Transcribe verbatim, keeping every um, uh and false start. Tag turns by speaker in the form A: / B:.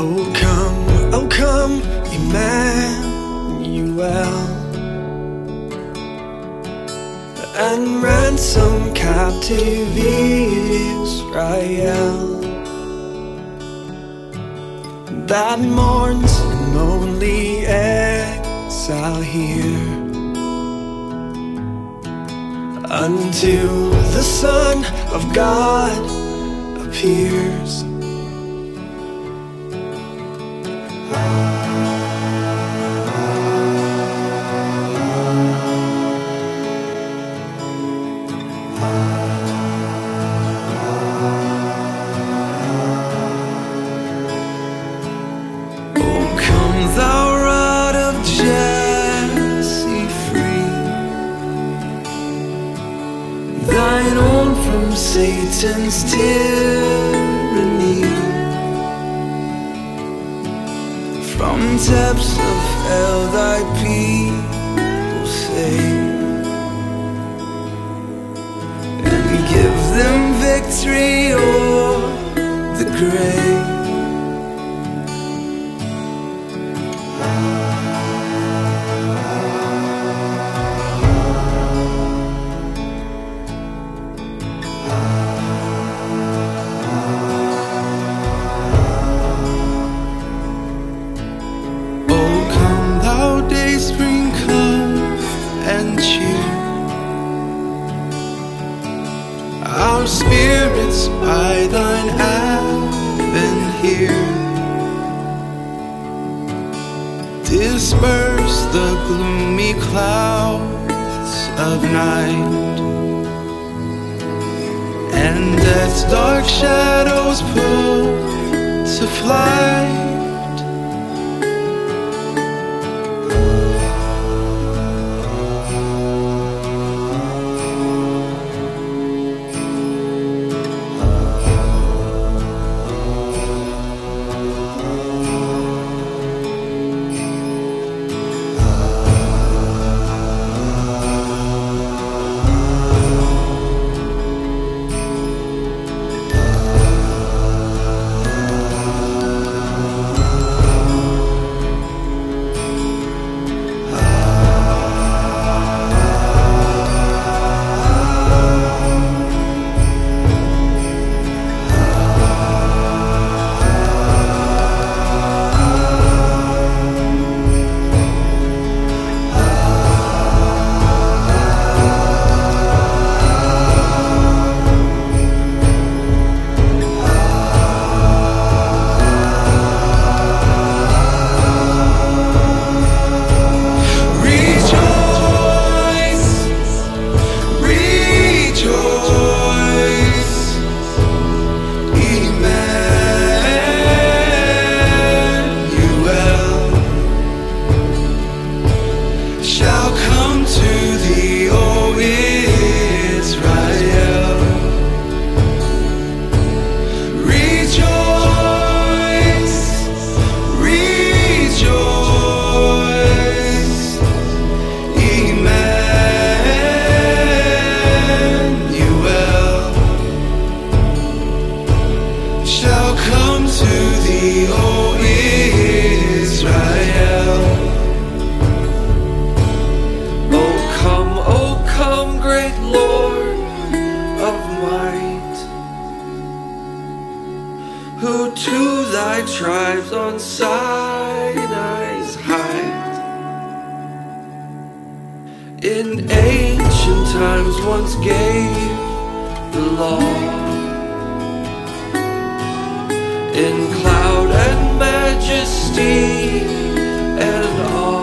A: Oh come, oh come, Emmanuel, and ransom captive Israel that mourns in lonely exile here, until the Son of God appears. Thine own from Satan's tyranny, from depths of hell thy people save, and give them victory o'er the grave. Our spirits by thine advent here disperse the gloomy clouds of night, and death's dark shadows put to flight. O Israel. Oh come, oh come, great Lord of might, who to thy tribes on Sinai's height in ancient times once gave the law, in cloud and majesty and awe.